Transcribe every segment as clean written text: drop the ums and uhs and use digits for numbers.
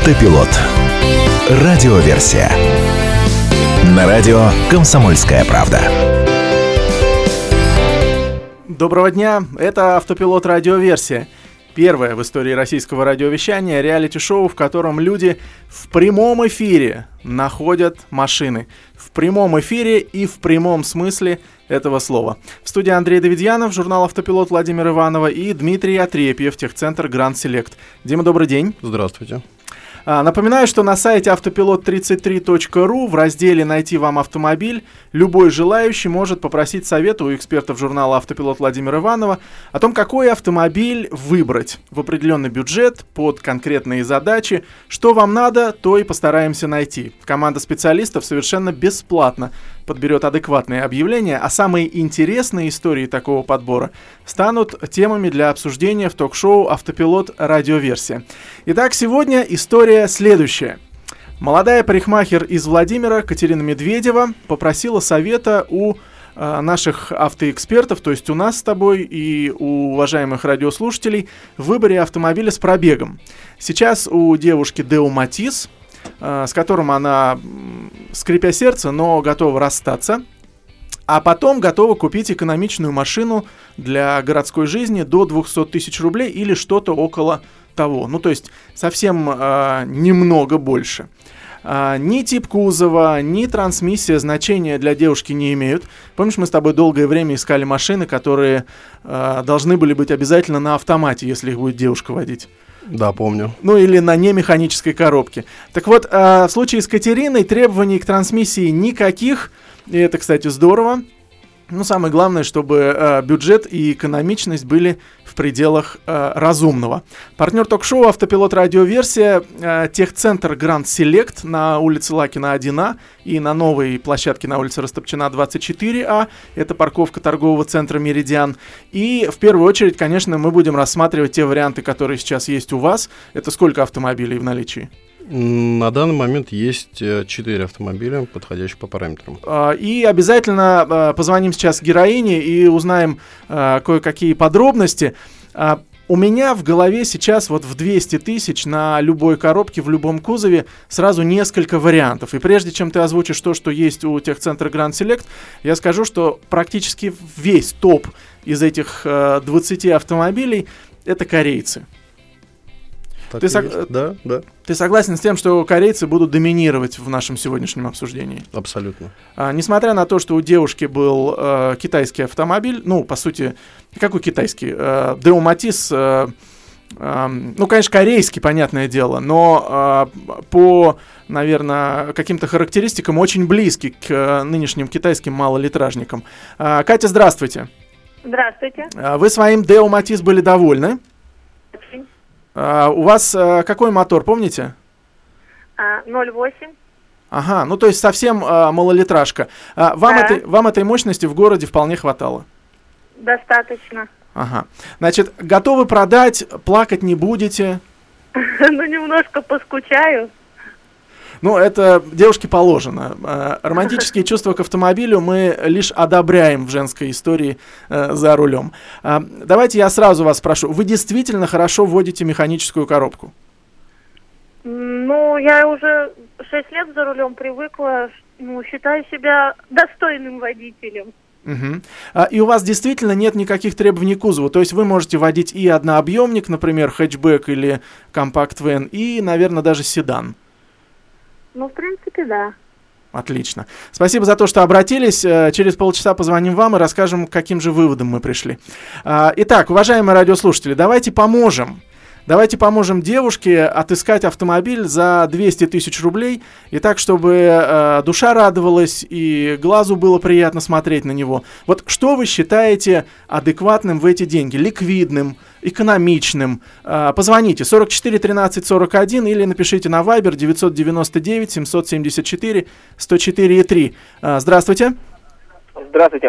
Автопилот. Радиоверсия. На радио «Комсомольская правда». Доброго дня, это «Автопилот. Радиоверсия». Первое в истории российского радиовещания реалити-шоу, в котором люди в прямом эфире находят машины. В прямом эфире и в прямом смысле этого слова. В студии Андрей Давидьянов, журнал «Автопилот» Владимир Иванова и Дмитрий Отрепьев, техцентр Grand Select. Дима, добрый день. Здравствуйте. Напоминаю, что на сайте автопилот33.ру в разделе «Найти вам автомобиль» любой желающий может попросить совета у экспертов журнала «Автопилот» Владимира Иванова о том, какой автомобиль выбрать в определенный бюджет под конкретные задачи. Что вам надо, то и постараемся найти. Команда специалистов совершенно бесплатно подберет адекватные объявления, а самые интересные истории такого подбора станут темами для обсуждения в ток-шоу «Автопилот. Радиоверсия». Итак, сегодня история следующая. Молодая парикмахер из Владимира Катерина Медведева попросила совета у наших автоэкспертов, то есть у нас с тобой и у уважаемых радиослушателей, в выборе автомобиля с пробегом. Сейчас у девушки Део Матис, с которым она, скрипя сердце, но готова расстаться, а потом готова купить экономичную машину для городской жизни до 200 тысяч рублей или что-то около того. Ну, то есть совсем немного больше. Ни тип кузова, ни трансмиссия значения для девушки не имеют. Помнишь, мы с тобой долгое время искали машины, которые должны были быть обязательно на автомате, если их будет девушка водить? Да, помню. Ну или на немеханической коробке. Так вот, в случае с Катериной требований к трансмиссии никаких, и это, кстати, здорово. Ну, самое главное, чтобы бюджет и экономичность были в пределах разумного. Партнер ток-шоу «Автопилот. Радиоверсия», техцентр Grand Select на улице Лакина 1А и на новой площадке на улице Растопчина 24А. Это парковка торгового центра «Меридиан». И в первую очередь, конечно, мы будем рассматривать те варианты, которые сейчас есть у вас. Это сколько автомобилей в наличии? На данный момент есть 4 автомобиля, подходящих по параметрам. И обязательно позвоним сейчас героине и узнаем кое-какие подробности. У меня в голове сейчас вот в 200 тысяч на любой коробке, в любом кузове сразу несколько вариантов. И прежде чем ты озвучишь то, что есть у техцентра Grand Select, я скажу, что практически весь топ из этих 20 автомобилей — это корейцы. Да. Ты согласен с тем, что корейцы будут доминировать в нашем сегодняшнем обсуждении? Абсолютно. Несмотря на то, что у девушки был китайский автомобиль, ну, по сути, какой китайский? Део Матис, ну, конечно, корейский, понятное дело, но по, наверное, каким-то характеристикам очень близкий к нынешним китайским малолитражникам. Катя, здравствуйте. Здравствуйте. Вы своим Део Матис были довольны? Очень. У вас какой мотор, помните? 0,8. Ага, ну то есть совсем малолитражка. Вам этой мощности в городе вполне хватало? Достаточно. Ага. Значит, готовы продать, плакать не будете? Ну, немножко поскучаю. Ну, это девушке положено. Романтические чувства к автомобилю мы лишь одобряем в женской истории за рулем. Давайте я сразу вас спрошу. Вы действительно хорошо водите механическую коробку? Ну, я уже 6 лет за рулем привыкла. Ну, считаю себя достойным водителем. Угу. И у вас действительно нет никаких требований к кузову? То есть вы можете водить и однообъемник, например, хэтчбэк или компакт-вэн, и, наверное, даже седан? Ну, в принципе, да. Отлично. Спасибо за то, что обратились. Через полчаса позвоним вам и расскажем, к каким же выводам мы пришли. Итак, уважаемые радиослушатели, давайте поможем. Давайте поможем девушке отыскать автомобиль за 200 тысяч рублей, и так, чтобы душа радовалась и глазу было приятно смотреть на него. Вот что вы считаете адекватным в эти деньги? Ликвидным, экономичным? Позвоните 44 13 41 или напишите на Viber 999 774 104 3. Здравствуйте. Здравствуйте.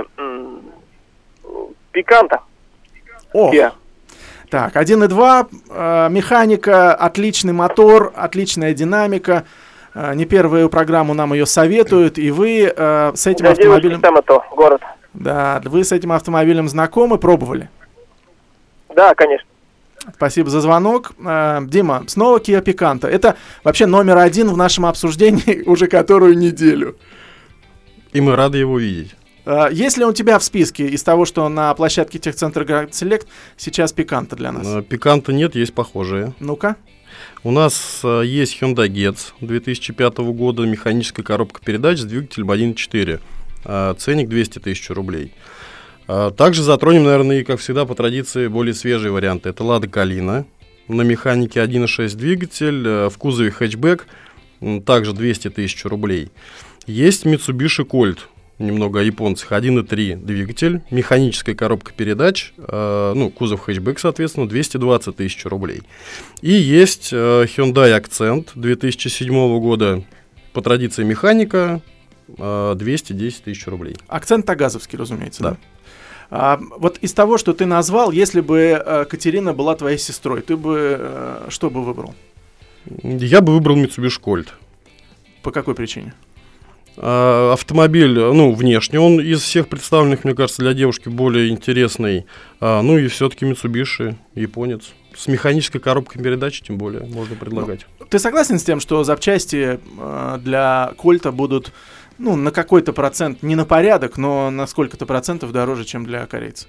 Пиканта. О. Так, 1.2, механика, отличный мотор, отличная динамика. Не первую программу нам ее советуют, и вы с этим автомобилем... город. Да, вы с этим автомобилем знакомы, пробовали? Да, конечно. Спасибо за звонок. Дима, снова Kia Picanto. Это вообще номер один в нашем обсуждении уже которую неделю. И мы рады его видеть. Есть ли у тебя в списке из того, что на площадке техцентра Grand Select сейчас Picanto для нас? Picanto нет, есть похожие. Ну-ка. У нас есть Hyundai Getz 2005 года, механическая коробка передач с двигателем 1.4. Ценник 200 тысяч рублей. Также затронем, наверное, и, как всегда, по традиции, более свежие варианты. Это Lada Kalina на механике 1.6 двигатель, в кузове хэтчбэк, также 200 тысяч рублей. Есть Mitsubishi Colt, немного о японцах, 1.3 двигатель, механическая коробка передач, кузов хэтчбэк, соответственно, 220 тысяч рублей. И есть Hyundai Accent 2007 года, по традиции механика, 210 тысяч рублей. Акцент тагазовский, разумеется, да? Вот из того, что ты назвал, если бы Катерина была твоей сестрой, ты бы что бы выбрал? Я бы выбрал Mitsubishi Colt. По какой причине? Автомобиль, внешне, он из всех представленных, мне кажется, для девушки более интересный. И все-таки Mitsubishi, японец. С механической коробкой передач, тем более, можно предлагать. Ты согласен с тем, что запчасти для Кольта будут, на какой-то процент, не на порядок, но на сколько-то процентов дороже, чем для корейца?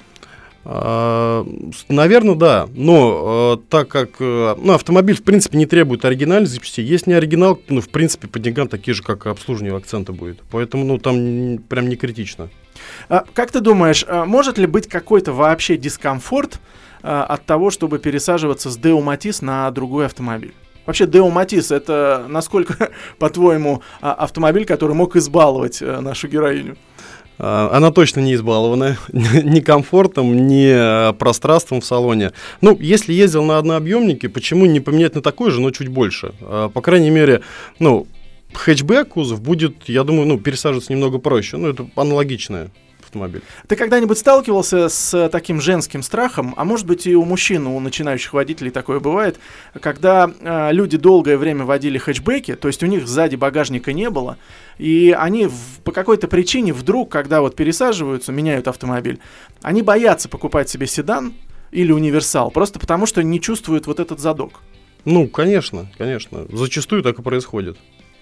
Наверное, да. Но так как автомобиль, в принципе, не требует оригинальной запчастей, есть не оригинал, в принципе, по деньгам такие же, как и обслуживание Акцента будет. Поэтому, там прям не критично. Как ты думаешь, может ли быть какой-то вообще дискомфорт от того, чтобы пересаживаться с Deo Matiz на другой автомобиль? Вообще, Deo Matiz — это, насколько, по-твоему, автомобиль, который мог избаловать нашу героиню? Она точно не избалована ни комфортом, ни пространством в салоне. Если ездил на однообъемнике, почему не поменять на такой же, но чуть больше? По крайней мере, хэтчбэк кузов будет, я думаю, пересаживаться немного проще. Это аналогичное. Автомобиль. Ты когда-нибудь сталкивался с таким женским страхом, а может быть и у мужчин, у начинающих водителей такое бывает, когда люди долгое время водили хэтчбеки, то есть у них сзади багажника не было, и они по какой-то причине вдруг, когда пересаживаются, меняют автомобиль, они боятся покупать себе седан или универсал, просто потому что не чувствуют вот этот задок. Конечно. Зачастую так и происходит.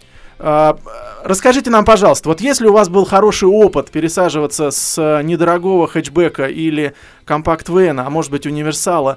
Расскажите нам, пожалуйста, если у вас был хороший опыт пересаживаться с недорогого хэтчбека или компакт-вэна, а может быть универсала,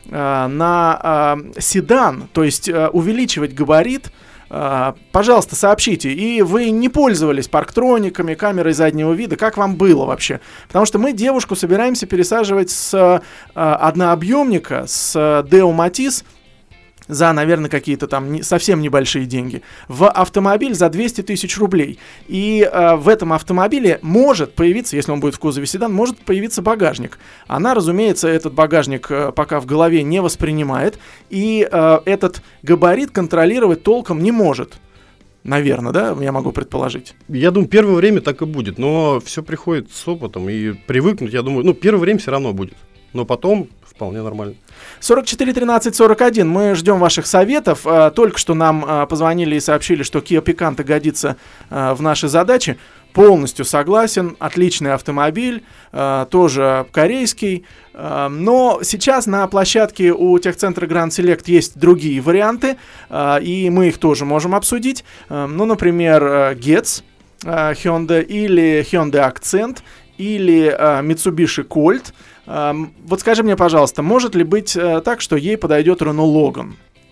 на седан, то есть увеличивать габарит, пожалуйста, сообщите. И вы не пользовались парктрониками, камерой заднего вида, как вам было вообще? Потому что мы девушку собираемся пересаживать с однообъемника, с Deo Matiz, за, наверное, какие-то там совсем небольшие деньги, в автомобиль за 200 тысяч рублей. И в этом автомобиле может появиться, если он будет в кузове седан, может появиться багажник. Она, разумеется, этот багажник пока в голове не воспринимает, и этот габарит контролировать толком не может. Наверное, да? Я могу предположить. Я думаю, первое время так и будет, но все приходит с опытом, и привыкнуть, я думаю, первое время все равно будет. Но потом вполне нормально. 44 13 41. Мы ждем ваших советов. Только что нам позвонили и сообщили, что Kia Picanto годится в наши задачи. Полностью согласен. Отличный автомобиль. Тоже корейский. Но сейчас на площадке у техцентра Grand Select есть другие варианты. И мы их тоже можем обсудить. Например, Getz Hyundai или Hyundai Accent или Mitsubishi Colt. Скажи мне, пожалуйста, может ли быть так, что ей подойдет Renault Logan?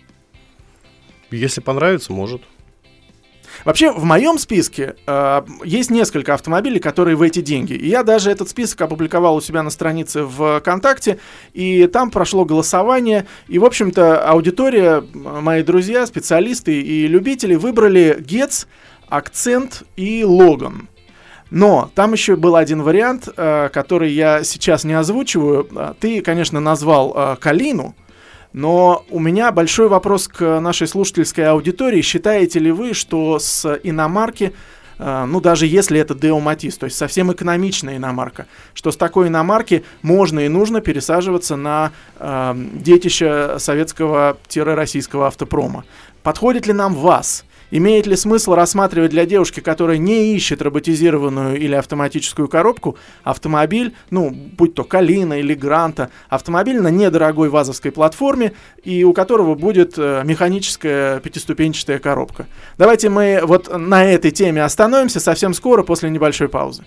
Если понравится, может. Вообще, в моем списке есть несколько автомобилей, которые в эти деньги. И я даже этот список опубликовал у себя на странице ВКонтакте, и там прошло голосование. И, в общем-то, аудитория, мои друзья, специалисты и любители выбрали Getz, Accent и Logan. Но там еще был один вариант, который я сейчас не озвучиваю. Ты, конечно, назвал Калину, но у меня большой вопрос к нашей слушательской аудитории. Считаете ли вы, что с иномарки, даже если это Deo Matiz, то есть совсем экономичная иномарка, что с такой иномарки можно и нужно пересаживаться на детище советского-российского автопрома? Подходит ли нам ВАЗ? Имеет ли смысл рассматривать для девушки, которая не ищет роботизированную или автоматическую коробку, автомобиль, будь то Калина или Гранта, автомобиль на недорогой вазовской платформе, и у которого будет механическая пятиступенчатая коробка? Давайте мы вот на этой теме остановимся совсем скоро, после небольшой паузы.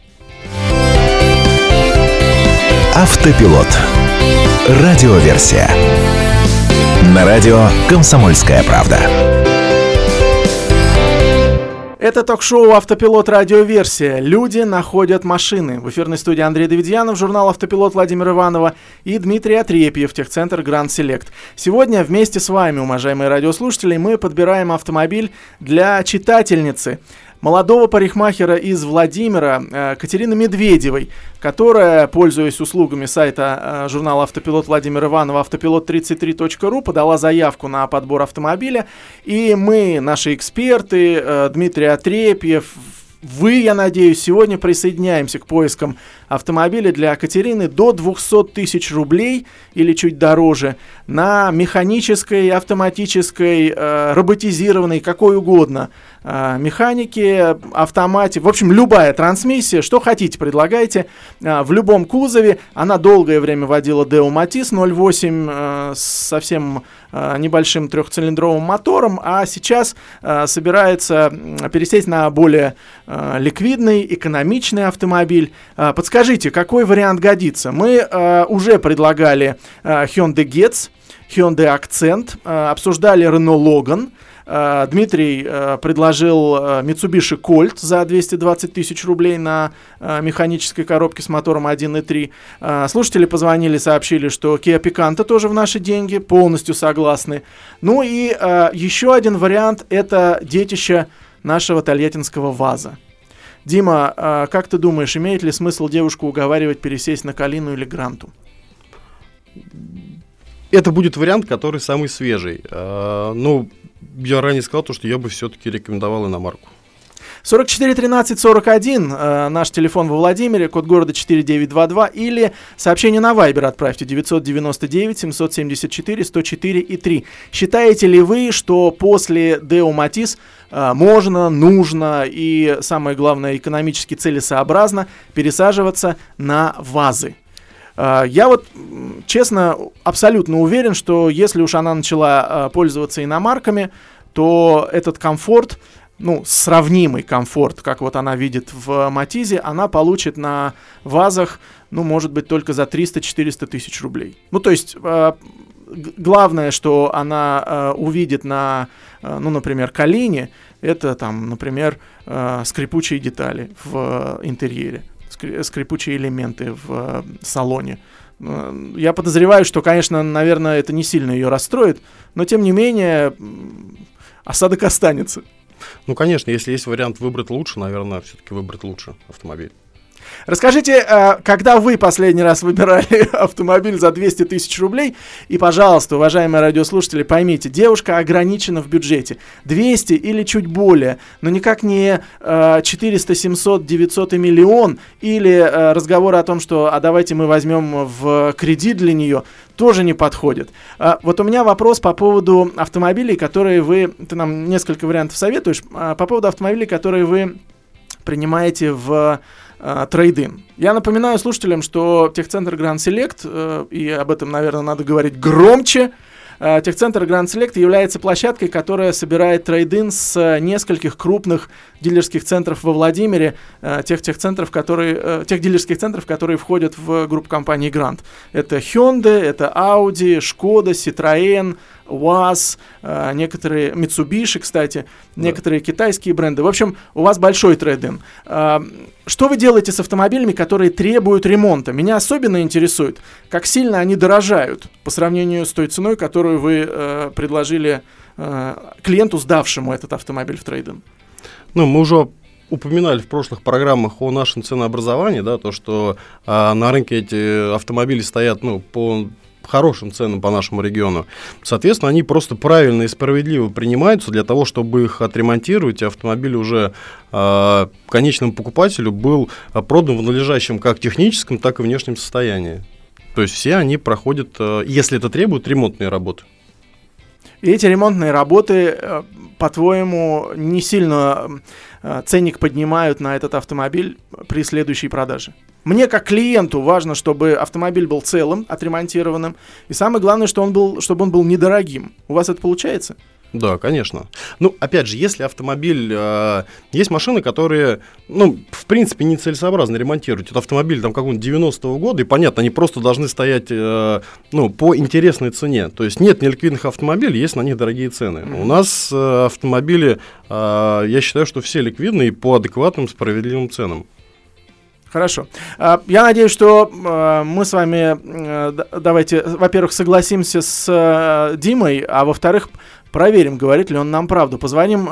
Автопилот. Радиоверсия. На радио «Комсомольская правда». Это ток-шоу «Автопилот. Радиоверсия». Люди находят машины. В эфирной студии Андрей Давидьянов, журнал «Автопилот» Владимира Иванова и Дмитрий Отрепьев, техцентр «Гранд Селект». Сегодня вместе с вами, уважаемые радиослушатели, мы подбираем автомобиль для читательницы, молодого парикмахера из Владимира Катерины Медведевой, которая, пользуясь услугами сайта журнала «Автопилот» Владимира Иванова автопилот33.ру, подала заявку на подбор автомобиля. И мы, наши эксперты, Дмитрий Отрепьев, вы, я надеюсь, сегодня присоединяемся к поискам автомобиля для Катерины до 200 тысяч рублей или чуть дороже на механической, автоматической, роботизированной, какой угодно механике, автомате. В общем, любая трансмиссия, что хотите, предлагайте. В любом кузове. Она долгое время водила Deo Matiz 0.8 с совсем небольшим трехцилиндровым мотором, а сейчас собирается пересесть на более ликвидный, экономичный автомобиль. Подскажите, какой вариант годится? Мы уже предлагали Hyundai Getz, Hyundai Accent, обсуждали Renault Logan. Дмитрий предложил Mitsubishi Colt за 220 тысяч рублей на механической коробке с мотором 1.3. Слушатели позвонили, сообщили, что Kia Picanto тоже в наши деньги, полностью согласны. Ну и еще один вариант — это детище нашего тольяттинского ВАЗа. Дима, как ты думаешь, имеет ли смысл девушку уговаривать пересесть на Калину или Гранту? Это будет вариант, который самый свежий. Я ранее сказал, что я бы все-таки рекомендовал иномарку. 44 13 41, наш телефон во Владимире, код города 4922, или сообщение на Viber отправьте 999 774 104 и 3. Считаете ли вы, что после Deo Matiz можно, нужно и, самое главное, экономически целесообразно пересаживаться на ВАЗы? Я вот, честно, абсолютно уверен, что если уж она начала пользоваться иномарками, то этот комфорт, сравнимый комфорт, как вот она видит в Матизе, она получит на ВАЗах, может быть, только за 300-400 тысяч рублей. То есть, главное, что она увидит на, например, Калине, это там, например, скрипучие детали в интерьере. Скрипучие элементы в салоне. Я подозреваю, что, конечно, наверное, это не сильно ее расстроит, но, тем не менее, осадок останется. Конечно, если есть вариант выбрать лучше, наверное, все-таки выбрать лучше автомобиль. Расскажите, когда вы последний раз выбирали автомобиль за 200 тысяч рублей? И, пожалуйста, уважаемые радиослушатели, поймите, девушка ограничена в бюджете. 200 или чуть более, но никак не 400, 700, 900 и миллион. Или разговоры о том, что давайте мы возьмем в кредит для нее, тоже не подходит. Вот у меня вопрос по поводу автомобилей, которые ты нам несколько вариантов советуешь, по поводу автомобилей, которые вы принимаете в трейд-ин. Я напоминаю слушателям, что техцентр Гранд Селект, и об этом, наверное, надо говорить громче, техцентр Гранд Селект является площадкой, которая собирает трейд-ин с нескольких крупных дилерских центров во Владимире, тех дилерских центров, которые входят в группу компании Гранд. Это Hyundai, это Audi, Skoda, Citroën, УАЗ, некоторые Mitsubishi, кстати, некоторые китайские бренды. В общем, у вас большой трейд-ин. Что вы делаете с автомобилями, которые требуют ремонта? Меня особенно интересует, как сильно они дорожают по сравнению с той ценой, которую вы предложили клиенту, сдавшему этот автомобиль в трейд-ин. Мы уже упоминали в прошлых программах о нашем ценообразовании, то, что на рынке эти автомобили стоят по хорошим ценам по нашему региону. Соответственно, они просто правильно и справедливо принимаются для того, чтобы их отремонтировать, и автомобиль уже конечному покупателю был продан в надлежащем как техническом, так и внешнем состоянии. То есть все они проходят, если это требует, ремонтные работы. И эти ремонтные работы, по-твоему, не сильно ценник поднимают на этот автомобиль при следующей продаже? Мне, как клиенту, важно, чтобы автомобиль был целым, отремонтированным. И самое главное, чтобы он был недорогим. У вас это получается? Да, конечно. Ну, опять же, если автомобиль... есть машины, которые, в принципе, нецелесообразно ремонтировать. Это автомобиль там какого-нибудь 90-го года, и, понятно, они просто должны стоять, по интересной цене. То есть нет неликвидных автомобилей, есть на них дорогие цены. У нас автомобили, я считаю, что все ликвидные по адекватным, справедливым ценам. Хорошо. Я надеюсь, что мы с вами, давайте, во-первых, согласимся с Димой, а во-вторых, проверим, говорит ли он нам правду. Позвоним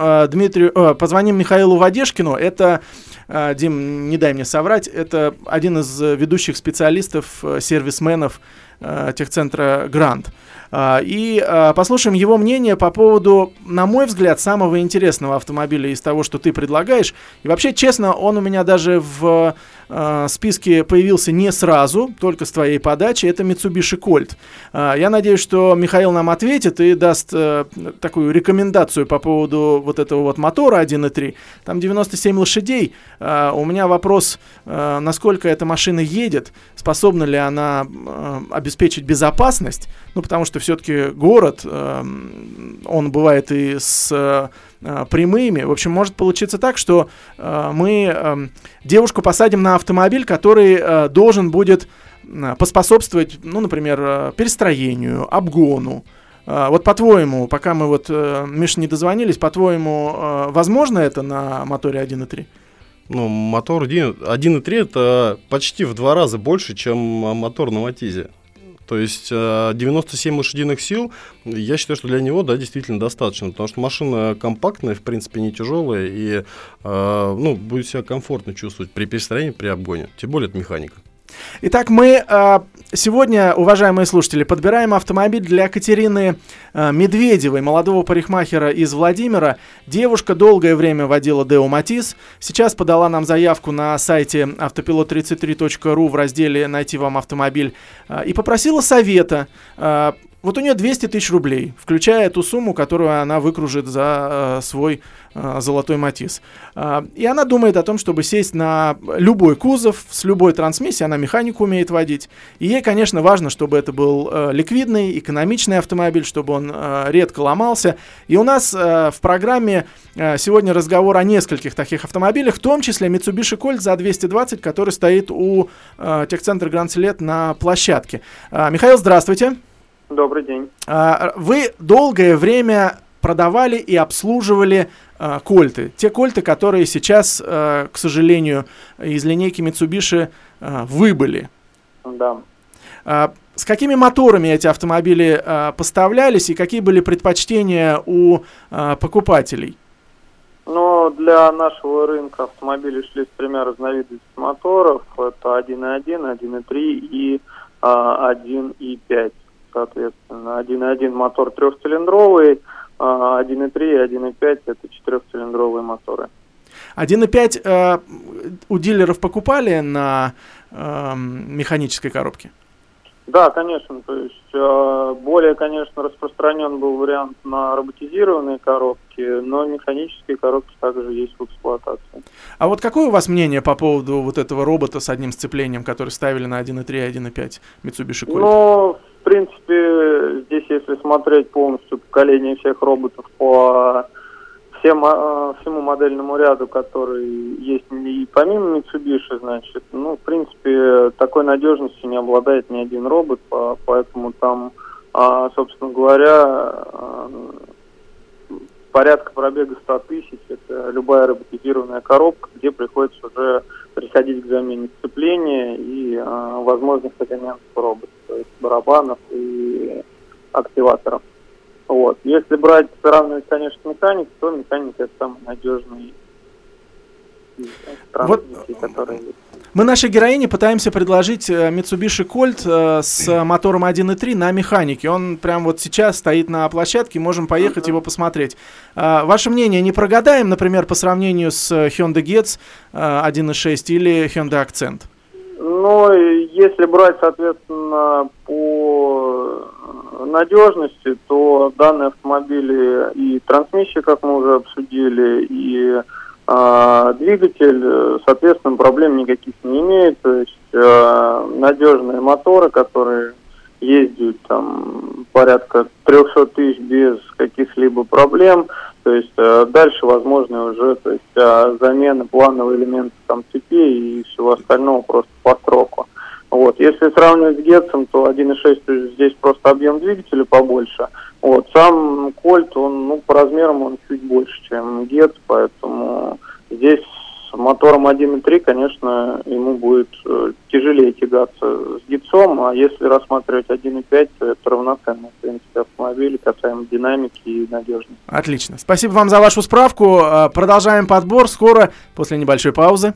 Михаилу Вадешкину. Это, Дим, не дай мне соврать, это один из ведущих специалистов, сервисменов техцентра «Грант». И послушаем его мнение по поводу, на мой взгляд, самого интересного автомобиля из того, что ты предлагаешь. И вообще, честно, он у меня даже в списке появился не сразу, только с твоей подачи. Это Mitsubishi Colt. Я надеюсь, что Михаил нам ответит и даст такую рекомендацию по поводу вот этого вот мотора 1.3. Там 97 лошадей. У меня вопрос, насколько эта машина едет, способна ли она обеспечить безопасность. Потому что все-таки город, он бывает и с прямыми. В общем, может получиться так, что мы девушку посадим на автомобиль, который должен будет поспособствовать, например, перестроению, обгону. Вот по-твоему, пока мы Миша, не дозвонились, по-твоему, возможно это на моторе 1.3? Мотор 1.3 это почти в 2 раза больше, чем мотор на Матизе. То есть 97 лошадиных сил, я считаю, что для него, да, действительно достаточно, потому что машина компактная, в принципе, не тяжелая, и будет себя комфортно чувствовать при перестроении, при обгоне, тем более это механика. Итак, мы сегодня, уважаемые слушатели, подбираем автомобиль для Катерины Медведевой, молодого парикмахера из Владимира. Девушка долгое время водила Део Матис. Сейчас подала нам заявку на сайте автопилот33.ру в разделе «Найти вам автомобиль» и попросила совета. Вот у нее 200 тысяч рублей, включая ту сумму, которую она выкружит за свой золотой Матис. И она думает о том, чтобы сесть на любой кузов, с любой трансмиссией, она механику умеет водить. И ей, конечно, важно, чтобы это был ликвидный, экономичный автомобиль, чтобы он редко ломался. И у нас в программе сегодня разговор о нескольких таких автомобилях, в том числе Mitsubishi Colt за 220, который стоит у техцентра Гранд Силет на площадке. Михаил, здравствуйте. Добрый день. Вы долгое время продавали и обслуживали кольты. Те кольты, которые сейчас, к сожалению, из линейки Mitsubishi выбыли. Да. С какими моторами эти автомобили поставлялись и какие были предпочтения у покупателей? Для нашего рынка автомобили шли с 3 разновидностями моторов. Это 1.1, 1.3 и 1.5. Соответственно, 1.1 мотор 3-цилиндровый, 1.3 и 1.5 это 4-цилиндровые моторы. 1.5 у дилеров покупали на механической коробке? Да, конечно. То есть более, конечно, распространен был вариант на роботизированные коробки, но механические коробки также есть в эксплуатации. А вот какое у вас мнение по поводу вот этого робота с одним сцеплением, который ставили на 1.3 и 1.5 Mitsubishi Colt? В принципе, здесь, если смотреть полностью поколение всех роботов по всему модельному ряду, который есть и помимо Mitsubishi, значит, в принципе, такой надежностью не обладает ни один робот, поэтому там, собственно говоря, порядка пробега 100 тысяч, это любая роботизированная коробка, где приходится уже приходить к замене сцепления и возможных элементов робота, то есть барабанов и активаторов. Вот. Если сравнивать, конечно, механику, то механика это самый надежный трансмиссий, который есть. Мы нашей героине пытаемся предложить Mitsubishi Colt с мотором 1.3 на механике. Он прямо вот сейчас стоит на площадке, можем поехать его посмотреть. Ваше мнение, не прогадаем, например, по сравнению с Hyundai Getz 1.6 или Hyundai Accent? Если брать, соответственно, по надежности, то данные автомобили и трансмиссия, как мы уже обсудили, и двигатель, соответственно, проблем никаких не имеет. То есть надежные моторы, которые ездят там порядка 300 тысяч без каких-либо проблем. То есть дальше возможны уже замены плановых элементов там цепи и всего остального просто по сроку. Вот. Если сравнивать с Гетцем, то 1.6 здесь просто объем двигателя побольше. Вот. Сам Кольт, он, по размерам он чуть больше, чем Гетц, поэтому здесь с мотором 1.3, конечно, ему будет тяжелее тягаться с Гетцом, а если рассматривать 1.5, то это равноценный, в принципе, автомобиль касаемо динамики и надежности. Отлично. Спасибо вам за вашу справку. Продолжаем подбор скоро, после небольшой паузы.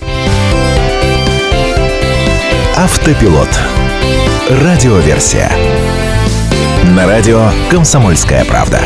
Автопилот. Радиоверсия. На радио «Комсомольская правда».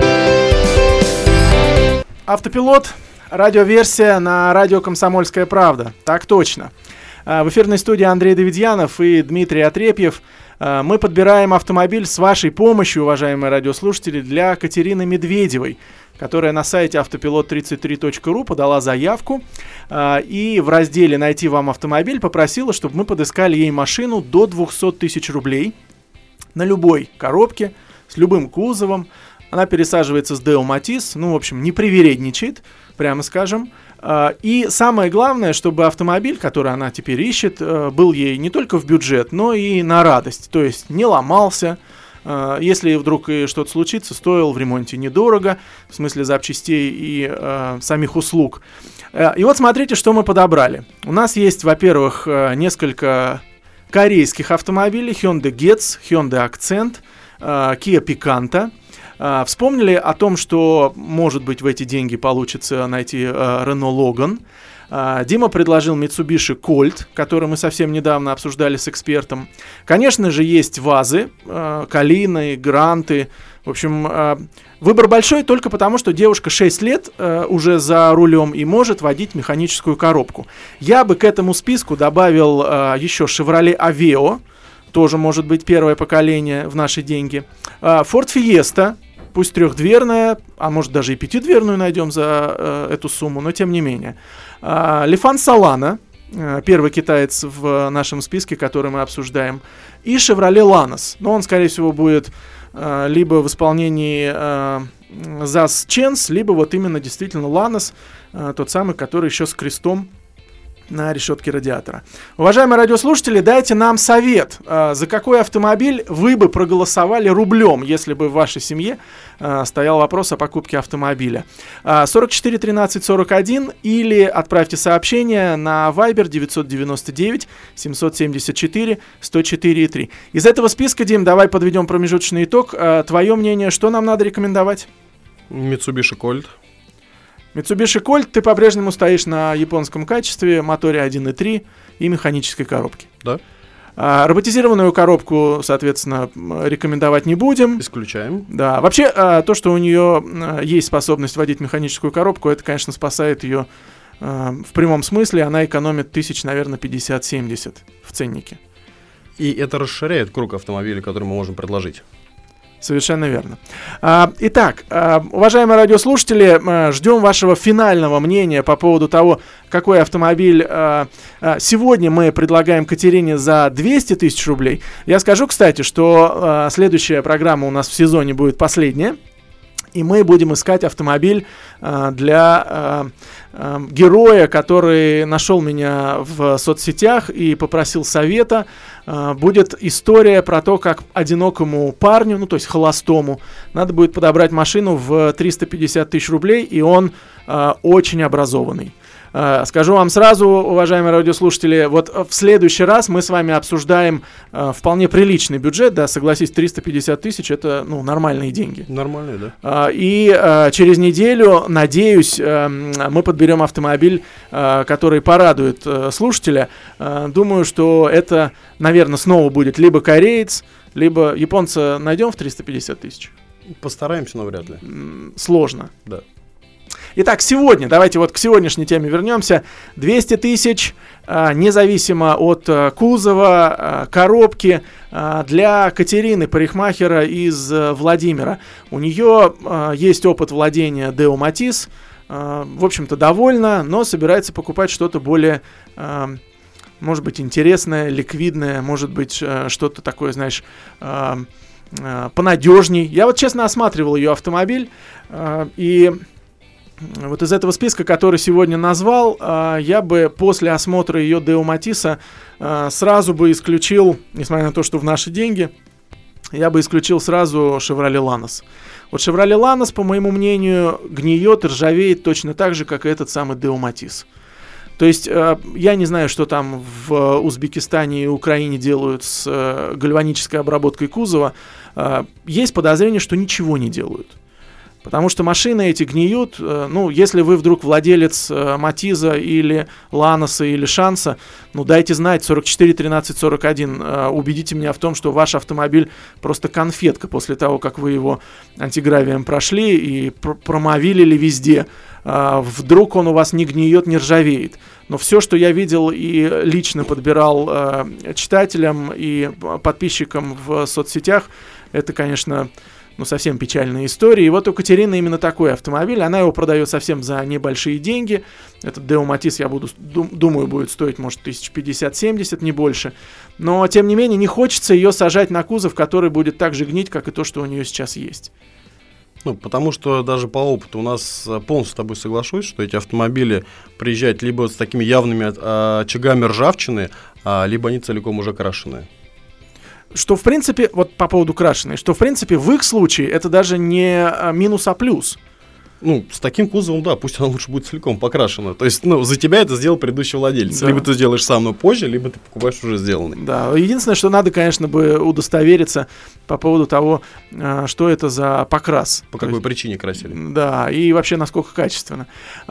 Автопилот. Радиоверсия на радио «Комсомольская правда». Так точно. В эфирной студии Андрей Давидьянов и Дмитрий Отрепьев. Мы подбираем автомобиль с вашей помощью, уважаемые радиослушатели, для Катерины Медведевой, которая на сайте автопилот33.ру подала заявку и в разделе «Найти вам автомобиль» попросила, чтобы мы подыскали ей машину до 200 тысяч рублей на любой коробке, с любым кузовом. Она пересаживается с Део Матис, в общем, не привередничает, прямо скажем. И самое главное, чтобы автомобиль, который она теперь ищет, был ей не только в бюджет, но и на радость. То есть не ломался, если вдруг и что-то случится, стоил в ремонте недорого, в смысле запчастей и самих услуг. И вот смотрите, что мы подобрали. У нас есть, во-первых, несколько корейских автомобилей: Hyundai Getz, Hyundai Accent, Kia Picanto. Вспомнили о том, что, может быть, в эти деньги получится найти Renault Logan. Дима предложил Mitsubishi Colt, который мы совсем недавно обсуждали с экспертом. Конечно же, есть ВАЗы, Калины, Гранты. В общем, выбор большой только потому, что девушка 6 лет уже за рулем и может водить механическую коробку. Я бы к этому списку добавил еще Chevrolet Aveo, тоже может быть первое поколение в наши деньги. Ford Fiesta, пусть трехдверная, а может даже и пятидверную найдем за эту сумму, но тем не менее. Lifan Solana, первый китаец в нашем списке, который мы обсуждаем. И Chevrolet Lanos, но он, скорее всего, будет либо в исполнении ZAZ Chance, либо вот именно действительно Lanos, тот самый, который еще с крестом на решетке радиатора. Уважаемые радиослушатели, дайте нам совет, за какой автомобиль вы бы проголосовали рублем, если бы в вашей семье стоял вопрос о покупке автомобиля. 44 13 41 или отправьте сообщение на Viber 999 774 104 3. Из этого списка, Дим, давай подведем промежуточный итог. Твое мнение, что нам надо рекомендовать? Mitsubishi Colt. Mitsubishi Colt, ты по-прежнему стоишь на японском качестве, моторе 1.3 и механической коробке. Да. Роботизированную коробку, соответственно, рекомендовать не будем. Исключаем. Да. Вообще, то, что у нее есть способность водить механическую коробку, это, конечно, спасает ее в прямом смысле. Она экономит тысяч, наверное, 50-70 в ценнике. И это расширяет круг автомобилей, которые мы можем предложить. Совершенно верно. Итак, уважаемые радиослушатели, ждем вашего финального мнения по поводу того, какой автомобиль сегодня мы предлагаем Катерине за 200 тысяч рублей. Я скажу, кстати, что следующая программа у нас в сезоне будет последняя, и мы будем искать автомобиль для героя, который нашел меня в соцсетях и попросил совета. Будет история про то, как одинокому парню, то есть холостому, надо будет подобрать машину в 350 тысяч рублей, и он очень образованный. Скажу вам сразу, уважаемые радиослушатели, вот в следующий раз мы с вами обсуждаем вполне приличный бюджет, да, согласись, 350 тысяч это, нормальные деньги. Нормальные, да. И через неделю, надеюсь, мы подберем автомобиль, который порадует слушателя. Думаю, что это, наверное, снова будет либо кореец, либо японца найдем в 350 тысяч. Постараемся, но вряд ли. Сложно. Да. Итак, сегодня, давайте вот к сегодняшней теме вернемся. 200 тысяч, независимо от кузова, коробки, для Катерины, парикмахера из Владимира. У нее есть опыт владения Део Матис, в общем-то, довольна, но собирается покупать что-то более, может быть, интересное, ликвидное, может быть, что-то такое, знаешь, понадежней. Я вот честно осматривал ее автомобиль, и вот из этого списка, который сегодня назвал, я бы после осмотра ее Део Матиса сразу бы исключил, несмотря на то, что в наши деньги, я бы исключил сразу Chevrolet Lanos. Вот Chevrolet Lanos, по моему мнению, гниет и ржавеет точно так же, как и этот самый Део Матис. То есть я не знаю, что там в Узбекистане и Украине делают с гальванической обработкой кузова. Есть подозрение, что ничего не делают. Потому что машины эти гниют. Ну, если вы вдруг владелец Матиза или Ланоса или Шанса, ну, дайте знать, 44 13 41. Убедите меня в том, что ваш автомобиль просто конфетка после того, как вы его антигравием прошли и промовилили везде. Вдруг он у вас не гниет, не ржавеет. Но все, что я видел и лично подбирал читателям и подписчикам в соцсетях, это, конечно, ну, совсем печальная история. И вот у Катерины именно такой автомобиль. Она его продает совсем за небольшие деньги. Этот Део Матис, я думаю, будет стоить, может, 50-70, не больше. Но, тем не менее, не хочется ее сажать на кузов, который будет так же гнить, как и то, что у нее сейчас есть. Ну, потому что даже по опыту у нас полностью с тобой соглашусь, что эти автомобили приезжают либо с такими явными очагами ржавчины, либо они целиком уже крашеные. Что, в принципе, вот по поводу крашеной, что, в принципе, в их случае это даже не минус, а плюс. Ну, с таким кузовом, да, пусть она лучше будет целиком покрашена. То есть, ну, за тебя это сделал предыдущий владелец. Да. Либо ты сделаешь сам, но позже, либо ты покупаешь уже сделанный. Да, единственное, что надо, конечно, бы удостовериться по поводу того, что это за покрас. По какой причине красили. Да, и вообще, насколько качественно.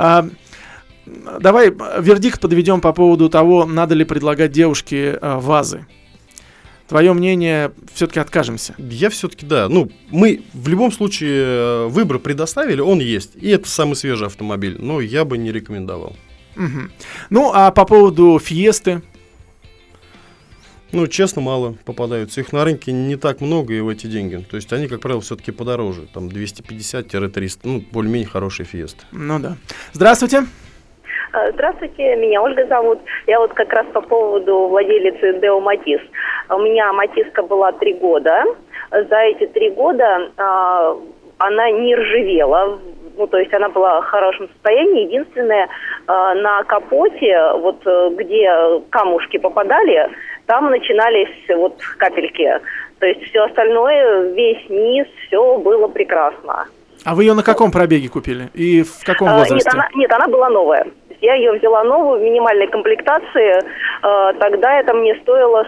Давай вердикт подведем по поводу того, надо ли предлагать девушке вазы. Твое мнение, все-таки откажемся? Я все-таки, да. Ну, мы в любом случае выбор предоставили, он есть. И это самый свежий автомобиль. Но я бы не рекомендовал. Угу. Ну, а по поводу Фиесты? Ну, честно, мало попадаются. Их на рынке не так много и в эти деньги. То есть они, как правило, все-таки подороже. Там 250-300. Ну, более-менее хорошие Фиесты. Ну да. Здравствуйте. Здравствуйте, меня Ольга зовут. Я вот как раз по поводу владелицы Део Матис. У меня Матиска была 3 года. За эти 3 года она не ржавела. Ну, то есть она была в хорошем состоянии. Единственное, на капоте, вот где камушки попадали, там начинались вот капельки. То есть все остальное, весь низ, все было прекрасно. А вы ее на каком пробеге купили? И в каком возрасте? Нет, она была новая. Я ее взяла новую, в минимальной комплектации. Тогда это мне стоило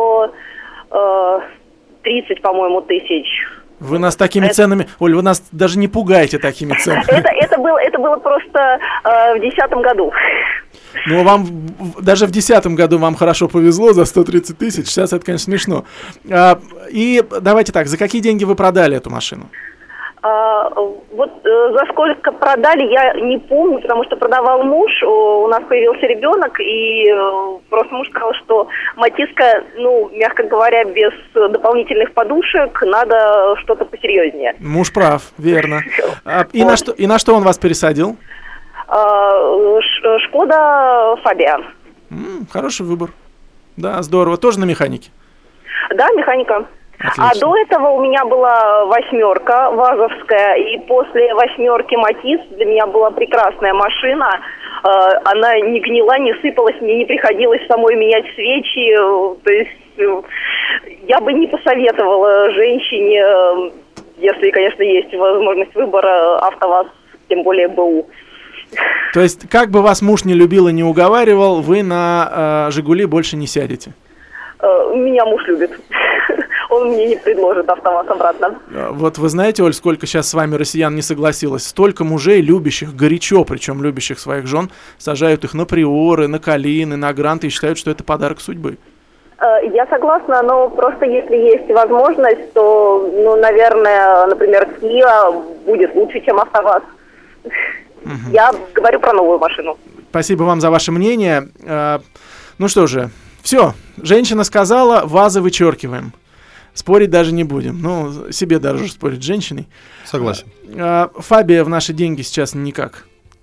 130, по-моему, тысяч. Вы нас такими ценами... Оль, вы нас даже не пугаете такими ценами. Это было просто в 2010 году. Ну, вам даже в 2010 году вам хорошо повезло за 130 тысяч. Сейчас это, конечно, смешно. И давайте так, за какие деньги вы продали эту машину? Вот за сколько продали, я не помню, потому что продавал муж, у нас появился ребенок, и просто муж сказал, что Матиска, ну, мягко говоря, без дополнительных подушек, надо что-то посерьезнее. Муж прав, верно. И на что он вас пересадил? Шкода Фабия. Хороший выбор. Да, здорово. Тоже на механике? Да, механика. Отлично. А до этого у меня была 8 вазовская, и после 8 Матис для меня была прекрасная машина. Она не гнила, не сыпалась, мне не приходилось самой менять свечи. То есть я бы не посоветовала женщине, если, конечно, есть возможность выбора, АвтоВАЗ, тем более БУ. То есть, как бы вас муж не любил и не уговаривал, вы на «Жигули» больше не сядете? Меня муж любит. Он мне не предложит АвтоВАЗ обратно. Вот вы знаете, Оль, сколько сейчас с вами россиян не согласилось? Столько мужей, любящих, горячо, причем любящих своих жен, сажают их на приоры, на калины, на гранты и считают, что это подарок судьбы. Я согласна, но просто если есть возможность, то, ну, наверное, например, Kia будет лучше, чем АвтоВАЗ. Я говорю про новую машину. Спасибо вам за ваше мнение. Ну что же, все. Женщина сказала, ВАЗы вычеркиваем. Спорить даже не будем. Ну, себе дороже спорить с женщиной. Согласен. Фабия в наши деньги сейчас никак.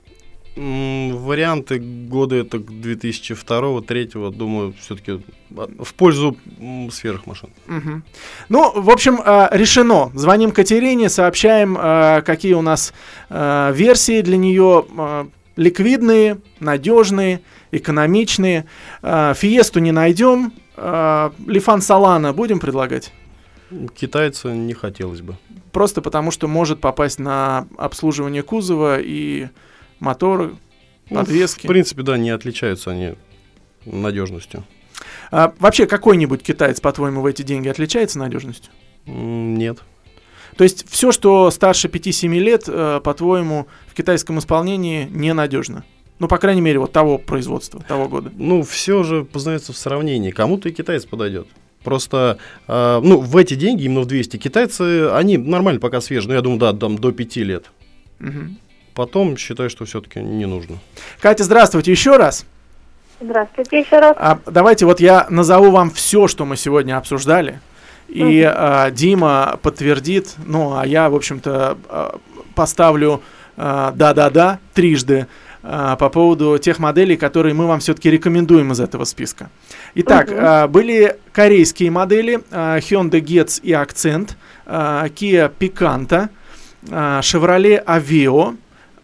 Варианты года это 2002-2003, думаю, все-таки в пользу сверхмашин. Угу. Ну, в общем, решено. Звоним Катерине, сообщаем, какие у нас версии для нее ликвидные, надежные, экономичные. Фиесту не найдем. Лифан Солана будем предлагать? Китайца не хотелось бы. Просто потому, что может попасть на обслуживание кузова и моторы, подвески. В принципе, да, не отличаются они надежностью. Вообще, какой-нибудь китаец, по-твоему, в эти деньги отличается надежностью? Нет. То есть все, что старше 5-7 лет, по-твоему, в китайском исполнении ненадежно? Ну, по крайней мере, вот того производства, того года. Ну, все же познается в сравнении. Кому-то и китаец подойдет. Просто, в эти деньги, именно в 200, китайцы, они нормально пока свежие. Ну, я думаю, да, там до 5 лет. Угу. Потом считаю, что все-таки не нужно. Катя, здравствуйте еще раз. Здравствуйте еще раз. Давайте вот я назову вам все, что мы сегодня обсуждали. И Дима подтвердит, ну, а я, в общем-то, поставлю да-да-да трижды по поводу тех моделей, которые мы вам все-таки рекомендуем из этого списка. Итак, были корейские модели Hyundai Getz и Accent, Kia Picanto, Chevrolet Aveo,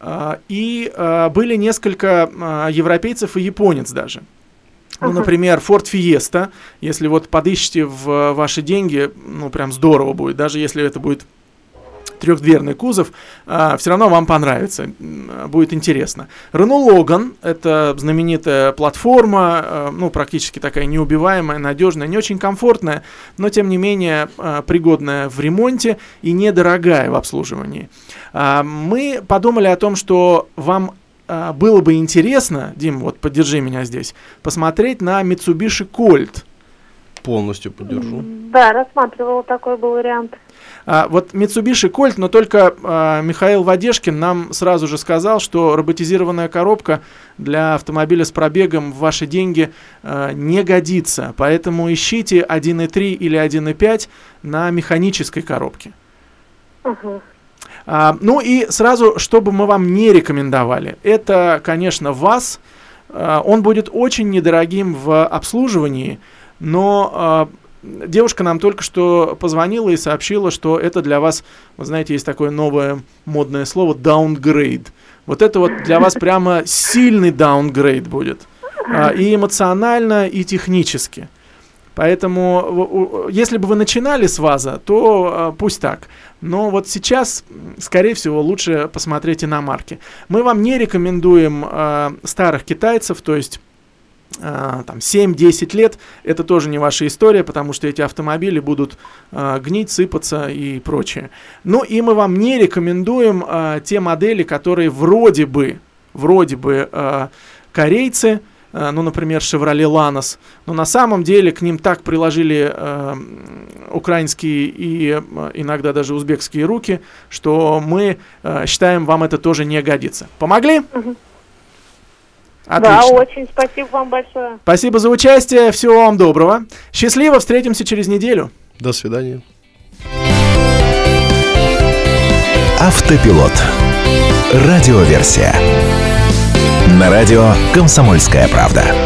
и были несколько европейцев и японец даже. Ну, например, Ford Fiesta, если вот подыщете в ваши деньги, ну, прям здорово будет, даже если это будет трехдверный кузов, все равно вам понравится, будет интересно. Renault Logan, это знаменитая платформа, ну, практически такая неубиваемая, надежная, не очень комфортная, но, тем не менее, пригодная в ремонте и недорогая в обслуживании. Мы подумали о том, что вам было бы интересно, Дим, вот поддержи меня здесь, посмотреть на Mitsubishi Colt. Полностью поддержу. Да, рассматривала, такой был вариант. Вот Mitsubishi Colt, но только Михаил Вадешкин нам сразу же сказал, что роботизированная коробка для автомобиля с пробегом в ваши деньги не годится. Поэтому ищите 1.3 или 1.5 на механической коробке. Ну и сразу, чтобы мы вам не рекомендовали, это, конечно, ВАЗ. Он будет очень недорогим в обслуживании, но девушка нам только что позвонила и сообщила, что это для вас, вы знаете, есть такое новое модное слово downgrade. Вот это вот для вас прямо сильный downgrade будет. И эмоционально, и технически. Поэтому, если бы вы начинали с ВАЗа, то пусть так. Но вот сейчас, скорее всего, лучше посмотреть иномарки. Мы вам не рекомендуем старых китайцев, то есть там 7-10 лет. Это тоже не ваша история, потому что эти автомобили будут гнить, сыпаться и прочее. Ну и мы вам не рекомендуем те модели, которые вроде бы корейцы, ну, например, Chevrolet Lanos, но на самом деле к ним так приложили украинские и иногда даже узбекские руки, что мы считаем, вам это тоже не годится. Помогли? Отлично. Да, очень. Спасибо вам большое. Спасибо за участие. Всего вам доброго. Счастливо. Встретимся через неделю. До свидания. Автопилот. Радиоверсия. На радио «Комсомольская правда».